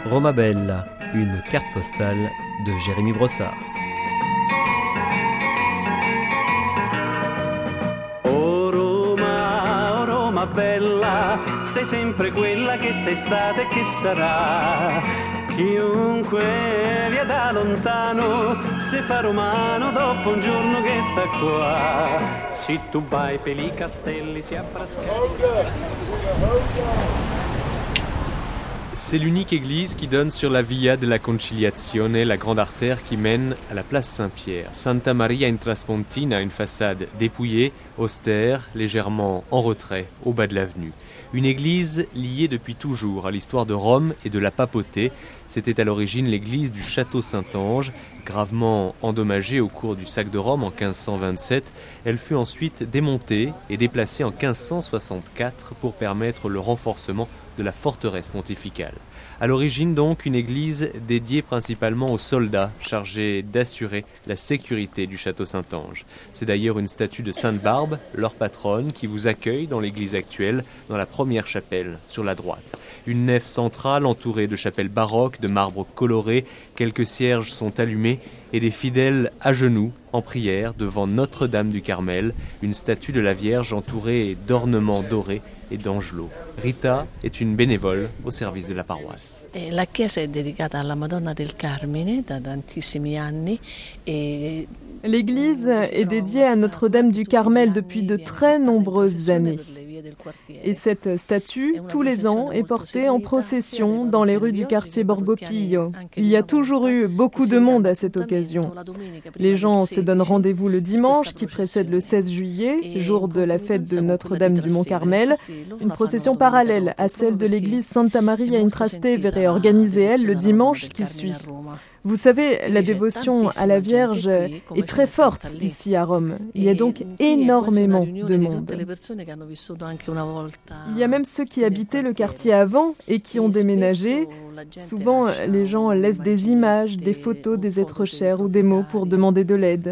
Roma Bella, une carte postale de Jérémy Brossard. Oh Roma bella, sei sempre quella che sei stata e che sarà. Chiunque via da lontano, se fa romano dopo un giorno che sta qua. Se tu vai per i castelli si C'est l'unique église qui donne sur la Via della Conciliazione, la grande artère qui mène à la place Saint-Pierre. Santa Maria in Traspontina, une façade dépouillée, austère, légèrement en retrait, au bas de l'avenue. Une église liée depuis toujours à l'histoire de Rome et de la papauté. C'était à l'origine l'église du Château Saint-Ange, gravement endommagée au cours du sac de Rome en 1527. Elle fut ensuite démontée et déplacée en 1564 pour permettre le renforcement de la forteresse pontificale. À l'origine donc une église dédiée principalement aux soldats chargés d'assurer la sécurité du château Saint-Ange. C'est d'ailleurs une statue de Sainte Barbe, leur patronne, qui vous accueille dans l'église actuelle, dans la première chapelle, sur la droite. Une nef centrale entourée de chapelles baroques, de marbre coloré, quelques cierges sont allumés et des fidèles à genoux, en prière, devant Notre-Dame du Carmel, une statue de la Vierge entourée d'ornements dorés et d'angelots. Rita est une bénévole au service de la paroisse. La chiesa è dedicata alla Madonna del Carmine da tantissimi anni e l'église est dédiée à Notre-Dame du Carmel depuis de très nombreuses années. Et cette statue, tous les ans, est portée en procession dans les rues du quartier Borgo Pio. Il y a toujours eu beaucoup de monde à cette occasion. Les gens se donnent rendez-vous le dimanche qui précède le 16 juillet, jour de la fête de Notre-Dame du Mont-Carmel. Une procession parallèle à celle de l'église Santa Maria in Trastevere est organisée, elle, le dimanche qui suit. Vous savez, la dévotion à la Vierge est très forte ici à Rome. Il y a donc énormément de monde. Il y a même ceux qui habitaient le quartier avant et qui ont déménagé. Souvent, les gens laissent des images, des photos des êtres chers ou des mots pour demander de l'aide.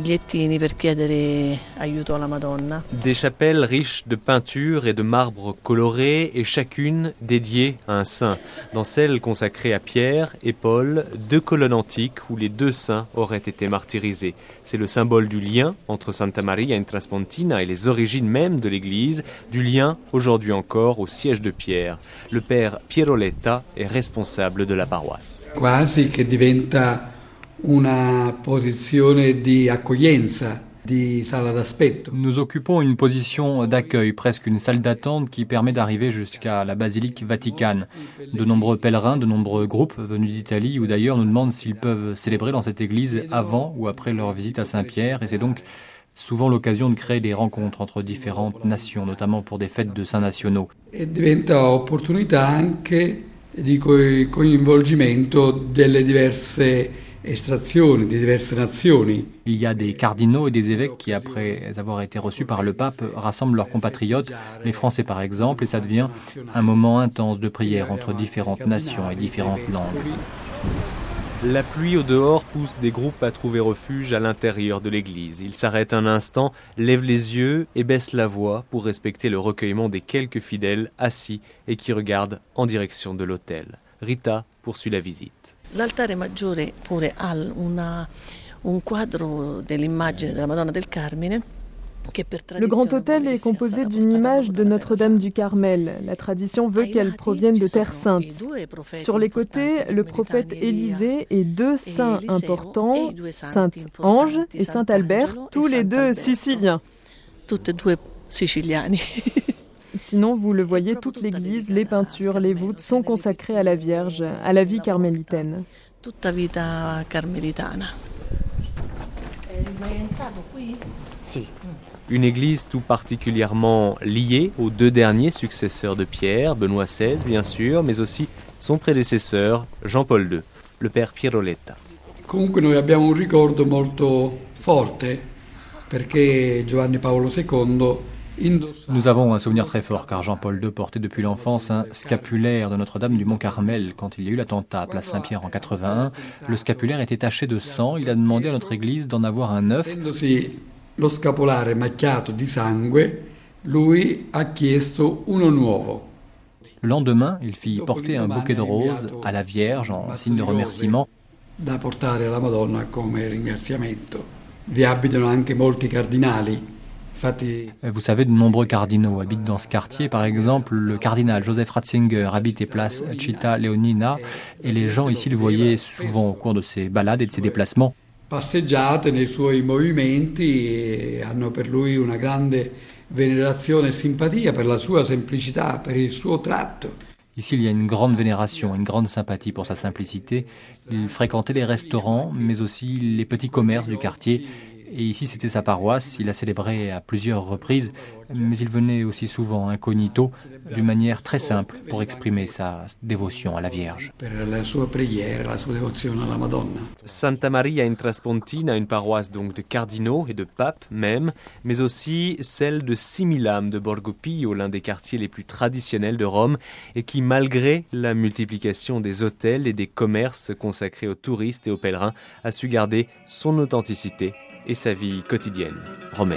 Des chapelles riches de peintures et de marbre coloré et chacune dédiée à un saint. Dans celle consacrée à Pierre et Paul, deux colonnes antiques où les deux saints auraient été martyrisés. C'est le symbole du lien entre Santa Maria in Traspontina et les origines même de l'église, du lien aujourd'hui encore au siège de Pierre. Le père Piero Letta est responsable de la paroisse. Quasi che diventa una posizione di accoglienza. Nous occupons une position d'accueil, presque une salle d'attente qui permet d'arriver jusqu'à la basilique Vaticane. De nombreux pèlerins, de nombreux groupes venus d'Italie ou d'ailleurs nous demandent s'ils peuvent célébrer dans cette église avant ou après leur visite à Saint-Pierre et c'est donc souvent l'occasion de créer des rencontres entre différentes nations, notamment pour des fêtes de saints nationaux. E diventa opportunità anche di coinvolgimento delle diverse estrazioni di diverse nazioni. Il y a des cardinaux et des évêques qui, après avoir été reçus par le pape, rassemblent leurs compatriotes, les Français par exemple, et ça devient un moment intense de prière entre différentes nations et différentes langues. La pluie au dehors pousse des groupes à trouver refuge à l'intérieur de l'église. Ils s'arrêtent un instant, lèvent les yeux et baissent la voix pour respecter le recueillement des quelques fidèles assis et qui regardent en direction de l'autel. Rita poursuit la visite. L'altare maggiore pure ha un quadro dell'immagine della Madonna del Carmine. Le grand autel est composé d'une image de Notre-Dame du Carmel. La tradition veut qu'elle provienne de Terre Sainte. Sur les côtés, le prophète Élisée et deux saints importants, Saint Ange et Saint Albert, tous les deux siciliens. Tutte e due siciliani. Sinon, vous le voyez, toute l'église, les peintures, les voûtes sont consacrées à la Vierge, à la vie carmélitaine. Tutta vita carmelitana. Si. Une église tout particulièrement liée aux deux derniers successeurs de Pierre, Benoît XVI bien sûr, mais aussi son prédécesseur, Jean-Paul II, le père Piero Letta. Comunque noi abbiamo un ricordo molto forte perché Giovanni Paolo II. Nous avons un souvenir très fort car Jean-Paul II portait depuis l'enfance un scapulaire de Notre-Dame du Mont-Carmel. Quand il y a eu l'attentat à Place Saint-Pierre en 81, le scapulaire était taché de sang. Il a demandé à notre église d'en avoir un neuf. Lo scapolare macchiato di sangue, lui ha chiesto uno nuovo. Le lendemain, il fit porter un bouquet de roses à la Vierge en signe de remerciement. Da portare alla Madonna come ringraziamento. Vi abitano anche molti cardinali. Vous savez, de nombreux cardinaux habitent dans ce quartier. Par exemple, le cardinal Joseph Ratzinger habitait place Città Leonina et les gens ici le voyaient souvent au cours de ses balades et de ses déplacements. Passeggiate nei suoi movimenti e hanno per lui una grande venerazione e simpatia per la sua semplicità, per il suo tratto. Ici, il y a une grande vénération, une grande sympathie pour sa simplicité. Il fréquentait les restaurants, mais aussi les petits commerces du quartier. Et ici, c'était sa paroisse. Il a célébré à plusieurs reprises, mais il venait aussi souvent incognito, d'une manière très simple, pour exprimer sa dévotion à la Vierge. Santa Maria in Traspontina, une paroisse donc de cardinaux et de papes même, mais aussi celle de Similam de Borgo Pio, l'un des quartiers les plus traditionnels de Rome, et qui, malgré la multiplication des hôtels et des commerces consacrés aux touristes et aux pèlerins, a su garder son authenticité et sa vie quotidienne romaine.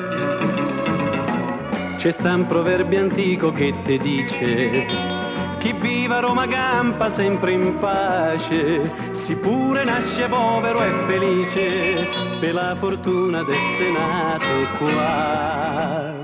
C'è sta un proverbio antico che te dice: chi vive a Roma campa sempre in pace, si pure nasce povero e felice, per la fortuna d'essere nato qua.